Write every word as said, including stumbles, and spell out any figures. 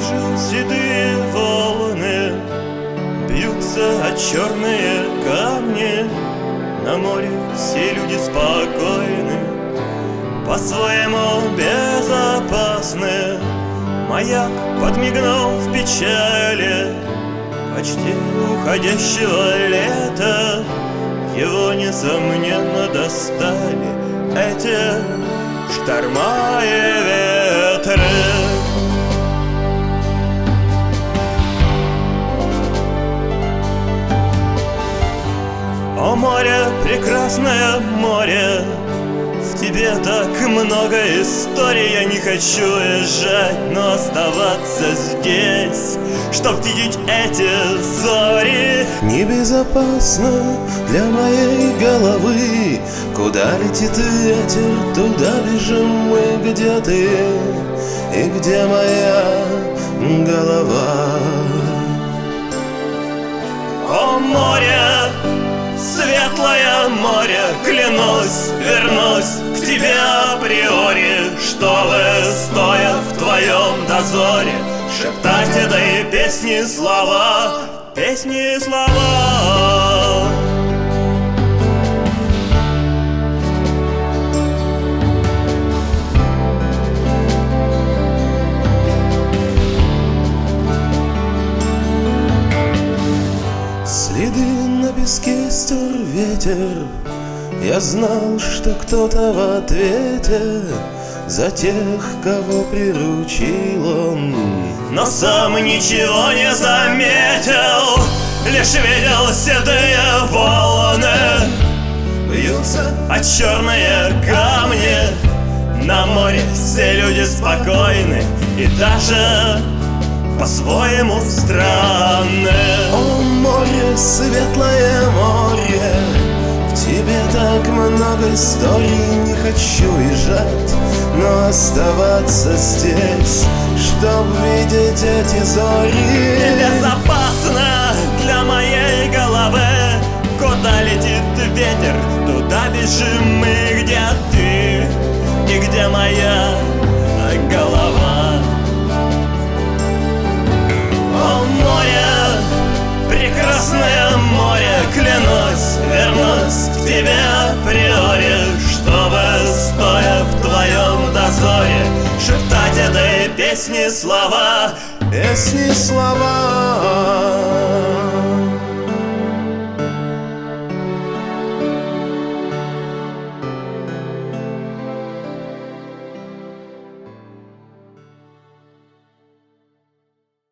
вижу седые волны, бьются о черные камни. На море все люди спокойны, по-своему безопасны. Маяк подмигнул в печали почти уходящего лета. Его, несомненно, достали эти шторма и ветры. О море, прекрасное море, в тебе так много историй. Я не хочу уезжать, но оставаться здесь, чтоб видеть эти зори. Небезопасно для моей головы. Куда летит ветер, туда бежим мы. Где ты и где моя голова? О море, светлое море, клянусь, вернусь к тебе априори, чтобы, стоя в твоем дозоре, шептать этой песни слова, песни слова. Следы на песке стер ветер. Я знал, что кто-то в ответе за тех, кого приручил он, но сам ничего не заметил, лишь видел седые волны, бьются о черные камни. На море все люди спокойны и даже по-своему странны. О море, светлое море, в тебе так много историй. Не хочу уезжать, но оставаться здесь, чтоб видеть эти зори. Небезопасно для моей головы. Куда летит ветер, туда бежим мы. Где ты и где моя голова? О море, прекрасное море, клянусь, вернусь к тебе априори, чтобы, стоя в твоем дозоре, шептать этой песни слова, песни слова.